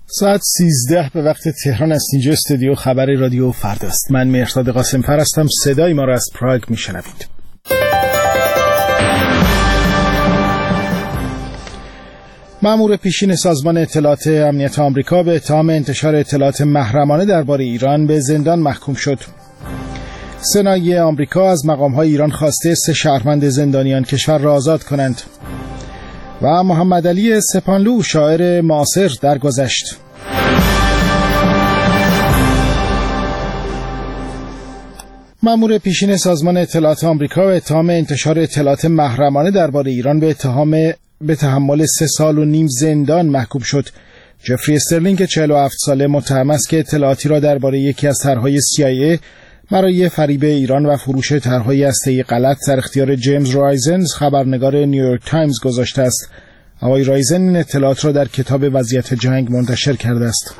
ساعت 13 به وقت تهران است. اینجا استودیو خبر رادیو فردا است. من مهرداد قاسم‌فر هستم. صدای ما را از پراگ میشنوید. مأمور پیشین سازمان اطلاعات امنیت آمریکا به اتهام انتشار اطلاعات محرمانه درباره ایران به زندان محکوم شد. سنای آمریکا از مقام‌های ایران خواسته 3 شهروند زندانیان کشور را آزاد کنند. و محمد علی سپانلو شاعر معاصر درگذشت. مأمور پیشین سازمان اطلاعات آمریکا به اتهام انتشار اطلاعات محرمانه درباره ایران به تحمل 3.5 سال زندان محکوم شد. جفری استرلینگ که 47 ساله متهم است که اطلاعاتی را درباره یکی از طرح‌های CIA برای فریب ایران و فروش طرح‌های هسته‌ای غلط در اختیار جیمز رایزن خبرنگار نیویورک تایمز گذاشته است. آقای رایزن این اطلاعات را در کتاب وضعیت جنگ منتشر کرده است.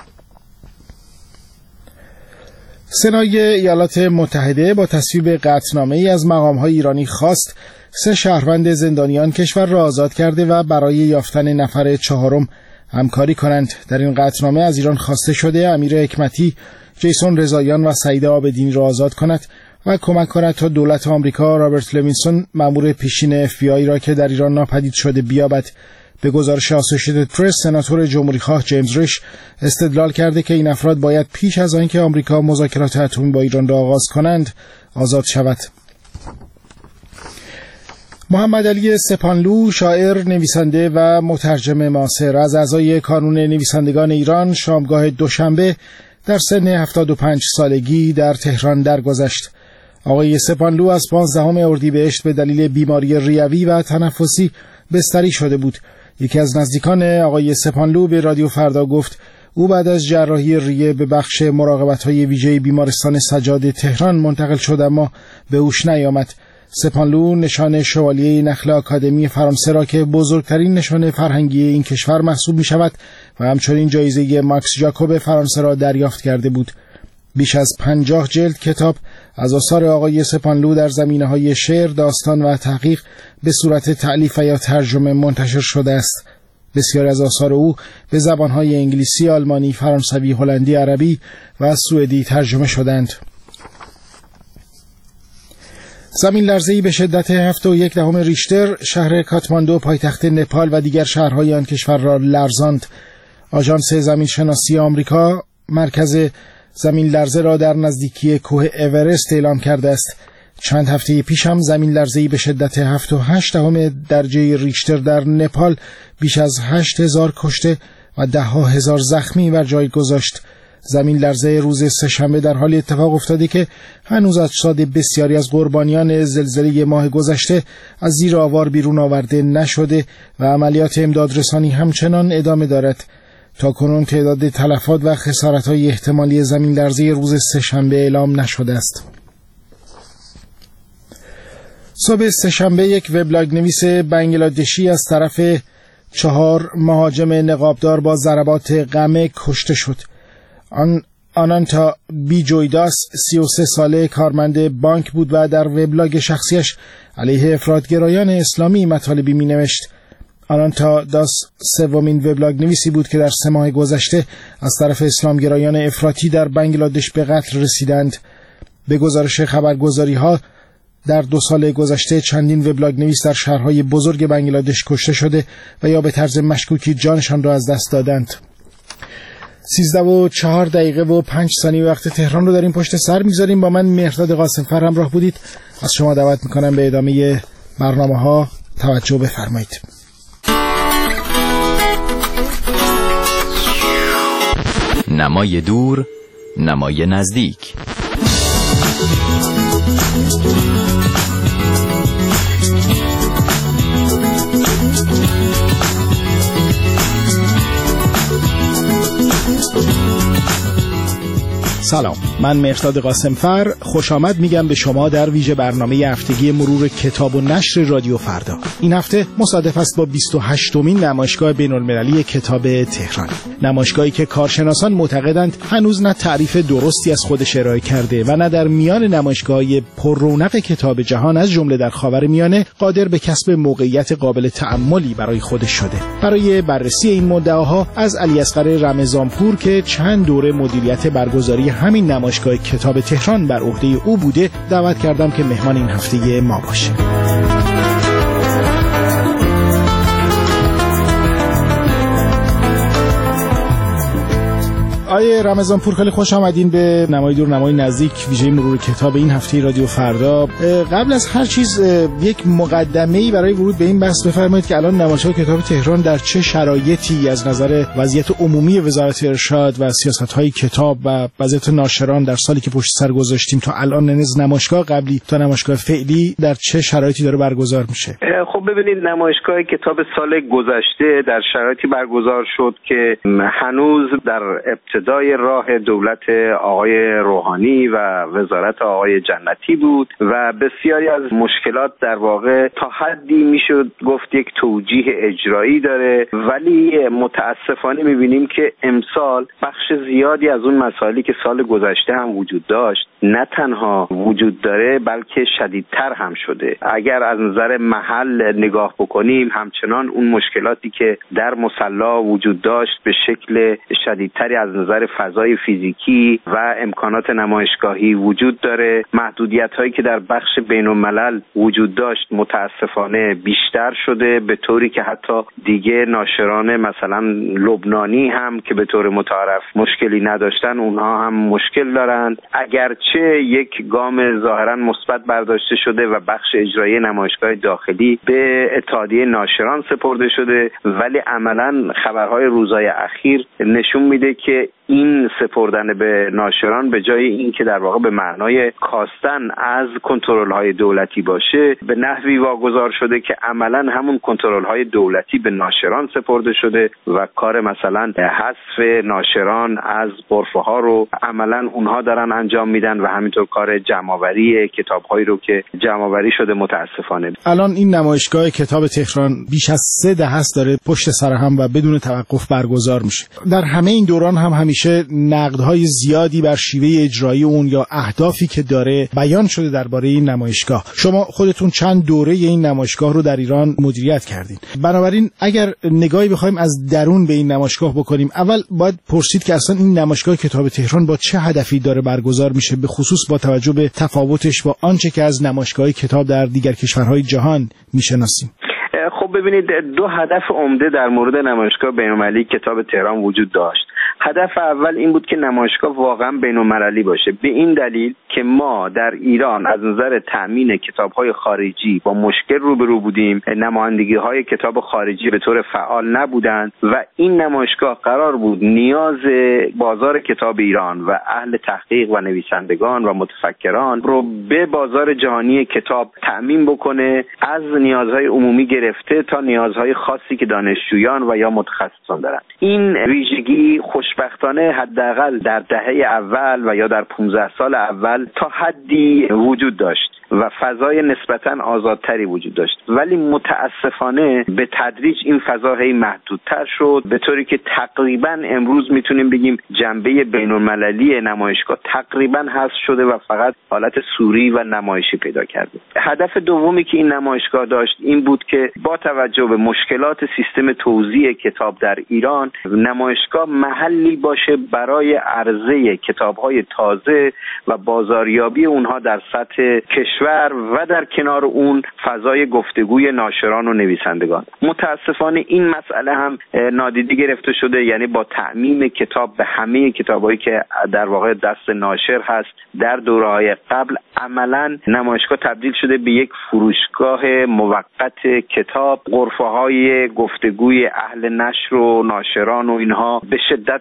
سنای ایالات متحده با تصویب قطعنامه‌ای از مقام‌های ایرانی خواست 3 شهروند زندانیان کشور را آزاد کرده و برای یافتن نفر 4م همکاری کنند. در این قطعنامه از ایران خواسته شده امیر حکمتی، جیسون رضاییان و سعید آبدینی را آزاد کند و کمک کند تا دولت آمریکا رابرت لوینسون مأمور پیشین FBI را که در ایران ناپدید شده بیابد. به گزارش آسوشیتد پرس، سناتور جمهوریخواه جیمز ریش استدلال کرده که این افراد باید پیش از آنکه آمریکا مذاکرات اتمی با ایران را آغاز کنند آزاد شود. محمد علی سپانلو شاعر، نویسنده و مترجم معاصر از اعضای کانون نویسندگان ایران شامگاه دوشنبه در سن 75 سالگی در تهران درگذشت. آقای سپانلو از 15 اردیبهشت به دلیل بیماری ریوی و تنفسی بستری شده بود. یکی از نزدیکان آقای سپانلو به رادیو فردا گفت او بعد از جراحی ریه به بخش مراقبت‌های ویژه بیمارستان سجاد تهران منتقل شد اما به هوش نیامد. سپانلو نشان شوالیه نخل آکادمی فرانسه را که بزرگترین نشان فرهنگی این کشور محسوب می شود و همچنین جایزه ماکس جاکوب فرانسه را دریافت کرده بود. بیش از 50 جلد کتاب از آثار آقای سپانلو در زمینه‌های شعر، داستان و تحقیق به صورت تألیف یا ترجمه منتشر شده است. بسیاری از آثار او به زبان‌های انگلیسی، آلمانی، فرانسوی، هلندی، عربی و سوئدی ترجمه شدند. زمین لرزه‌ای به شدت 7.1 ریشتر شهر کاتماندو پایتخت نپال و دیگر شهرهای آن کشور را لرزاند. آژانس زمینشناسی آمریکا مرکز زمین لرزه را در نزدیکی کوه اورست اعلام کرده است. چند هفته پیش هم زمین لرزه‌ای به شدت 7.8 درجه ریشتر در نپال بیش از 8,000 کشته و 10,000 زخمی بر جای گذاشت. زمین لرزه روز سه‌شنبه در حال اتفاق افتاده که هنوز اجساد بسیاری از قربانیان زلزله ماه گذشته از زیر آوار بیرون آورده نشده و عملیات امدادرسانی همچنان ادامه دارد. تاکنون تعداد تلفات و خسارت‌های احتمالی زمین لرزه روز سه‌شنبه اعلام نشده است. صبح سه‌شنبه یک وبلاگ نویس بنگلادشی از طرف 4 مهاجم نقابدار با ضربات غمه کشته شد. آنانتا بیجویداس 33 ساله کارمند بانک بود و در وبلاگ شخصیش علیه افراطگرایان اسلامی مطالبی می‌نوشت. آنانتا داس 3مین وبلاگ نویسی بود که در 3 ماه گذشته از طرف اسلامگرایان افراطی در بنگلادش به قتل رسیدند. به گزارش خبرگزاری‌ها در 2 سال گذشته چندین وبلاگ نویس در شهرهای بزرگ بنگلادش کشته شده و یا به طرز مشکوکی جانشان را از دست دادند. 13:04:05 وقت تهران رو در این پشت سر می‌گذاریم. با من مهرداد قاسم‌فر همراه بودید. از شما دعوت می‌کنم به ادامه برنامه‌ها توجه بفرمایید. نمای دور، نمای نزدیک. سلام، من مهرداد قاسمفر خوش آمد میگم به شما در ویژه برنامه هفتگی مرور کتاب و نشر رادیو فردا. این هفته مصادف است با 28مین نمایشگاه بین‌المللی کتاب تهران، نمایشگاهی که کارشناسان معتقدند هنوز نه تعریف درستی از خودش ارائه کرده و نه در میان نمایشگاه‌های پر رونق کتاب جهان از جمله در خاورمیانه قادر به کسب موقعیت قابل تأملی برای خودش شده. برای بررسی این مدعاها از علیاصغر رمضانپور که چند دوره مدیریت برگزاری همین نمایشگاه کتاب تهران بر عهده او بوده دعوت کردم که مهمان این هفته ما باشه. آیه رمضانپور، خیلی خوش آمدین به نمای دور نمای نزدیک ویژه مرور کتاب این هفته رادیو فردا. قبل از هر چیز یک مقدمه‌ای برای ورود به این بحث بفرمایید که الان نمایشگاه کتاب تهران در چه شرایطی از نظر وضعیت عمومی وزارت ارشاد و سیاست‌های کتاب و وضعیت ناشران در سالی که پشت سر گذاشتیم تا الان، از نمایشگاه قبلی تا نمایشگاه فعلی، در چه شرایطی داره برگزار میشه؟ خب ببینید، نمایشگاه کتاب سال گذشته در شرایطی برگزار شد که هنوز در ابتدای راه دولت آقای روحانی و وزارت آقای جنتی بود و بسیاری از مشکلات در واقع تا حدی میشد گفت یک توجیه اجرایی داره، ولی متاسفانه میبینیم که امسال بخش زیادی از اون مسائلی که سال گذشته هم وجود داشت نه تنها وجود داره بلکه شدیدتر هم شده. اگر از نظر محل نگاه بکنیم، همچنان اون مشکلاتی که در مصلا وجود داشت به شکل شدیدتری از نظر فضای فیزیکی و امکانات نمایشگاهی وجود داره. محدودیت‌هایی که در بخش بین‌الملل وجود داشت متاسفانه بیشتر شده، به طوری که حتی دیگه ناشران مثلا لبنانی هم که به طور متعارف مشکلی نداشتن، اونها هم مشکل دارند. اگرچه یک گام ظاهراً مثبت برداشته شده و بخش اجرایی نمایشگاه داخلی به اتحادیه ناشران سپرده شده، ولی عملاً خبرهای روزهای اخیر نشون میده که این سپردن به ناشران به جای اینکه در واقع به معنای کاستن از کنترل‌های دولتی باشه، به نحوی واگذار شده که عملاً همون کنترل‌های دولتی به ناشران سپرده شده و کار مثلا حذف ناشران از غرفه‌ها رو عملاً اونها دارن انجام میدن و همینطور کار جمع‌آوری کتاب‌هایی رو که جمع‌آوری شده متاسفانه. الان این نمایشگاه کتاب تهران بیش از 3 دهه است داره پشت سر هم و بدون توقف برگزار میشه. در همه این دوران هم همیشه نقدهای زیادی بر شیوه اجرایی اون یا اهدافی که داره بیان شده درباره این نمایشگاه. شما خودتون چند دوره این نمایشگاه رو در ایران مدیریت کردین. بنابراین اگر نگاهی بخوایم از درون به این نمایشگاه بکنیم، اول باید پرسید که اصلا این نمایشگاه کتاب تهران با چه هدفی داره برگزار میشه، به خصوص با توجه به تفاوتش با آنچه که از نمایشگاه کتاب در دیگر کشورهای جهان میشناسیم. خب ببینید، 2 هدف عمده در مورد نمایشگاه بین‌المللی کتاب تهران وجود داشت. هدف اول این بود که نمایشگاه واقعا بین‌المللی باشه، به این دلیل که ما در ایران از نظر تأمین کتاب‌های خارجی با مشکل روبرو بودیم. نمایندگی‌های کتاب خارجی به طور فعال نبودند و این نمایشگاه قرار بود نیاز بازار کتاب ایران و اهل تحقیق و نویسندگان و متفکران رو به بازار جهانی کتاب تأمین بکنه، از نیازهای عمومی گرفته تا نیازهای خاصی که دانشجویان و یا متخصصان دارند. این ویژگی خوشبختانه حداقل در دهه اول و یا در 15 سال اول تا حدی وجود داشت و فضای نسبتاً آزادتری وجود داشت، ولی متاسفانه به تدریج این فضا هی محدودتر شد، به طوری که تقریباً امروز میتونیم بگیم جنبه بین‌المللی نمایشگاه تقریباً حذف شده و فقط حالت صوری و نمایشی پیدا کرده. هدف دومی که این نمایشگاه داشت این بود که با توجه به مشکلات سیستم توزیع کتاب در ایران، نمایشگاه محلی باشه برای عرضه کتاب‌های تازه و بازاریابی اونها در سطح کشور و در کنار اون فضای گفتگوی ناشران و نویسندگان. متاسفانه این مسئله هم نادیده گرفته شده، یعنی با تعمیم کتاب به همه کتابایی که در واقع دست ناشر هست در دوره‌های قبل، عملاً نمایشگاه تبدیل شده به یک فروشگاه موقت کتاب. غرفه‌های گفتگوی اهل نشر و ناشران و اینها به شدت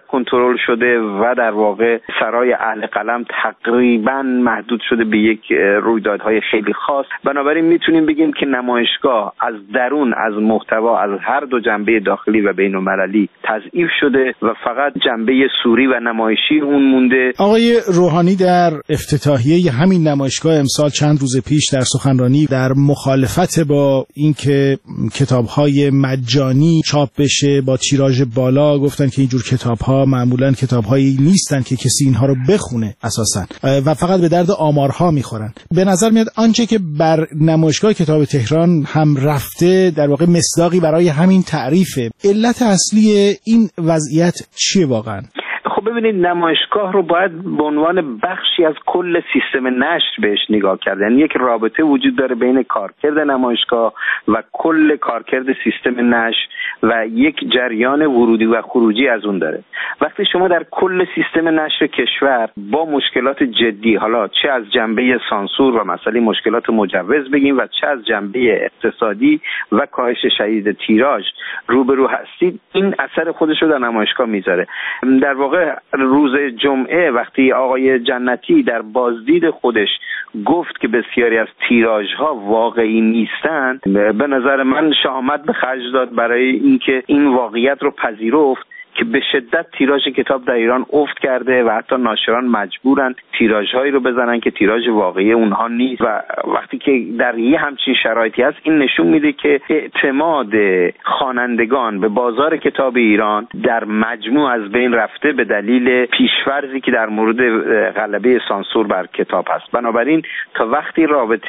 کنترل شده و در واقع سرای اهل قلم تقریبا محدود شده به یک رویدادهای خیلی خاص. بنابراین میتونیم بگیم که نمایشگاه از درون، از محتوا، از هر دو جنبه داخلی و بین‌المللی تضعیف شده و فقط جنبه سوری و نمایشی اون مونده. آقای روحانی در افتتاحیه همین نمایشگاه امسال چند روز پیش در سخنرانی در مخالفت با اینکه کتاب‌های مجانی چاپ بشه با تیراژ بالا گفتن که اینجور کتاب‌ها معمولاً کتاب‌هایی نیستن که کسی اینها رو بخونه اساساً و فقط به درد آمارها میخورن. به نظر میاد آنچه که بر نمایشگاه کتاب تهران هم رفته در واقع مصداقی برای همین تعریفه. علت اصلی این وضعیت چیه واقعاً؟ خب ببینید، نمایشگاه رو باید به عنوان بخشی از کل سیستم نشر بهش نگاه کرد. یعنی یک رابطه وجود داره بین کارکرد نمایشگاه و کل کارکرد سیستم نشر و یک جریان ورودی و خروجی از اون داره. وقتی شما در کل سیستم نشر کشور با مشکلات جدی، حالا چه از جنبه سانسور و مسئله مشکلات مجوز بگیم و چه از جنبه اقتصادی و کاهش شدید تیراژ روبرو هستید، این اثر خودش رو در نمایشگاه میذاره. در واقع روز جمعه وقتی آقای جنتی در بازدید خودش گفت که بسیاری از تیراژها واقعی نیستند، به نظر من شهامت به خرج داد برای اینکه این واقعیت رو پذیرفت که به شدت تیراژ کتاب در ایران افت کرده و حتی ناشران مجبورن تیراژهایی رو بزنن که تیراژ واقعی اونها نیست. و وقتی که در یه همچین شرایطی هست، این نشون میده که اعتماد خوانندگان به بازار کتاب ایران در مجموع از بین رفته به دلیل پیش‌فرضی که در مورد غلبه سانسور بر کتاب هست. بنابراین تا وقتی رابطه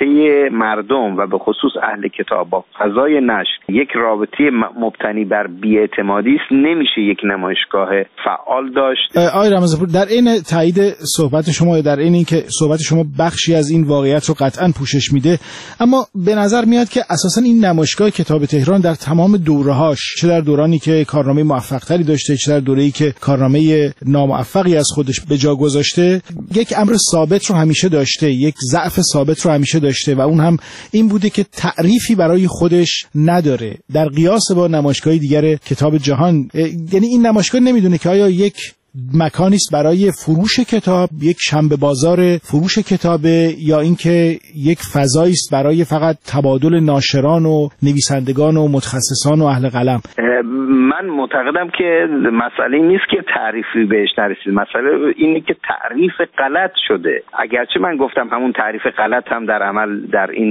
مردم و به خصوص اهل کتاب با فضای نشر یک رابطه مبتنی بر بی‌اعتمادی است، نمیشه یک نمایشگاه فعال داشت. آقای رمضانپور، در این تایید صحبت شما، در این که صحبت شما بخشی از این واقعیت رو قطعاً پوشش میده، اما به نظر میاد که اساساً این نمایشگاه کتاب تهران در تمام دوره‌هاش، چه در دورانی که کارنامه موفق‌تری داشته، چه در دوره‌ای که کارنامه ناموفقی از خودش به جا گذاشته، یک امر ثابت رو همیشه داشته، یک ضعف ثابت رو همیشه داشته و اون هم این بوده که تعریفی برای خودش نداره در قیاس با نمایشگاه دیگر کتاب جهان. یعنی این نمایشگاه نمیدونه که آیا یک مکانی است برای فروش کتاب، یک شنبه بازار فروش کتابه، یا اینکه یک فضایی است برای فقط تبادل ناشران و نویسندگان و متخصصان و اهل قلم. من معتقدم که مسئله نیست که تعریفی بهش نرسید، مسئله اینه که تعریف غلط شده. اگرچه من گفتم همون تعریف غلط هم در عمل در این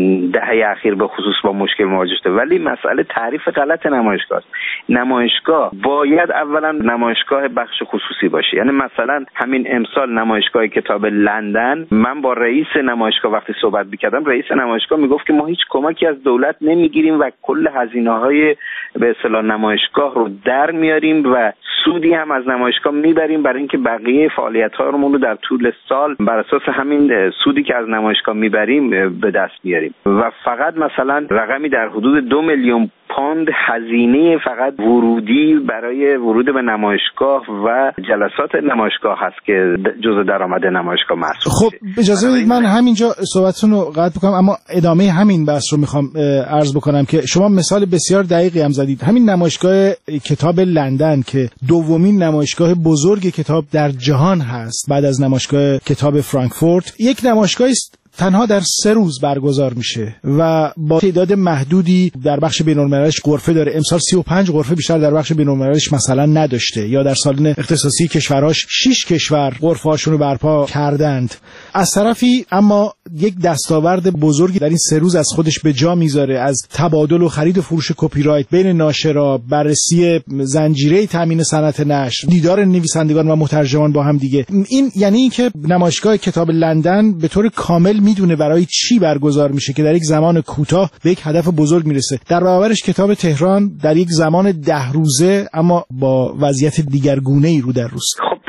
دهه اخیر به خصوص با مشکل مواجه شده، ولی مسئله تعریف غلط نمایشگاه است. نمایشگاه باید اولا نمایشگاه بخش خصوصی باشه. یعنی مثلا همین امسال نمایشگاه کتاب لندن، من با رئیس نمایشگاه وقتی صحبت می‌کردم، رئیس نمایشگاه میگفت که ما هیچ کمکی از دولت نمیگیریم و کل هزینه‌های به اصطلاح نمایشگاه رو در میاریم و سودی هم از نمایشگاه میبریم برای اینکه بقیه فعالیت‌هامون رو در طول سال بر اساس همین سودی که از نمایشگاه میبریم به دست بیاریم. و فقط مثلا رقمی در حدود 2 میلیون پوند هزینه فقط ورودی برای ورود به نمایشگاه و جلسات نمایشگاه هست که جزء درآمد نمایشگاه محسوب میشه. خب اجازه بدید من همینجا صحبتتون رو قطع بکنم، اما ادامه همین بحث رو میخوام عرض بکنم که شما مثال بسیار دقیقی هم زدید. همین نمایشگاه کتاب لندن که دومین نمایشگاه بزرگ کتاب در جهان هست بعد از نمایشگاه کتاب فرانکفورت، یک نمایشگاه است تنها در 3 روز برگزار میشه و با تعداد محدودی در بخش بین‌المللیش غرفه داره. امسال 35 غرفه بیشتر در بخش بین‌المللیش مثلا نداشته، یا در سالن اختصاصی کشورهاش 6 کشور غرفه‌هاشون رو برپا کردند. از طرفی اما یک دستاورد بزرگی در این 3 روز از خودش به جا میذاره، از تبادل و خرید و فروش کپی رایت بین ناشرا، بررسی زنجیره تامین صنعت نشر، دیدار نویسندگان و مترجمان با هم دیگه. این یعنی اینکه نمایشگاه کتاب لندن به طور کامل میدونه برای چی برگزار میشه که در یک زمان کوتاه به یک هدف بزرگ میرسه. در برابرش کتاب تهران در یک زمان 10 روزه اما با وضعیت دیگرگونه‌ای رو در روست. خب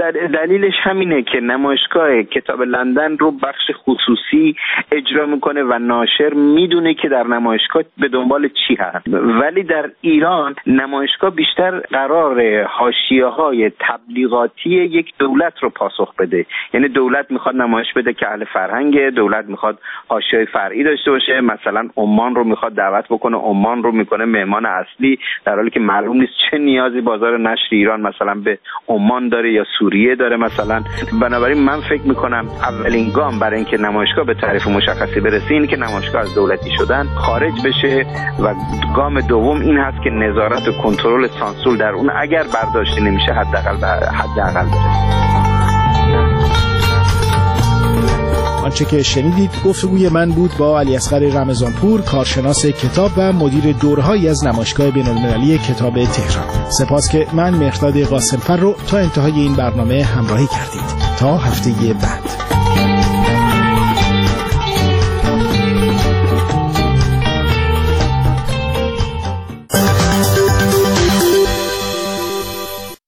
دلیلش همینه که نمایشگاه کتاب لندن رو بخش خصوصی اجرا میکنه و ناشر میدونه که در نمایشگاه به دنبال چی هست. ولی در ایران نمایشگاه بیشتر قرار حاشیه‌های تبلیغاتی یک دولت رو پاسخ بده. یعنی دولت میخواد نمایش بده که اهل فرهنگ، دولت میخواد حاشیه فرعی داشته باشه، مثلا عمان رو میخواد دعوت بکنه، عمان رو میکنه مهمان اصلی، در حالی که معلوم نیست چه نیازی بازار نشر ایران مثلا به عمان داره یا سوریه داره مثلا. بنابراین من فکر میکنم اولین گام برای اینکه نمایشگاه به تعریف مشخصی برسه اینه که نمایشگاه از دولتی شدن خارج بشه و گام دوم این هست که نظارت و کنترل سانسور در اون اگر برداشته نمیشه حداقل برسه. آنچه که شنیدید گفتگوی من بود با علیاصغر رمضانپور، کارشناس کتاب و مدیر دوره‌ای از نمایشگاه بین‌المللی کتاب تهران. سپاس که من مهرداد قاسمفر رو تا انتهای این برنامه همراهی کردید. تا هفته بعد.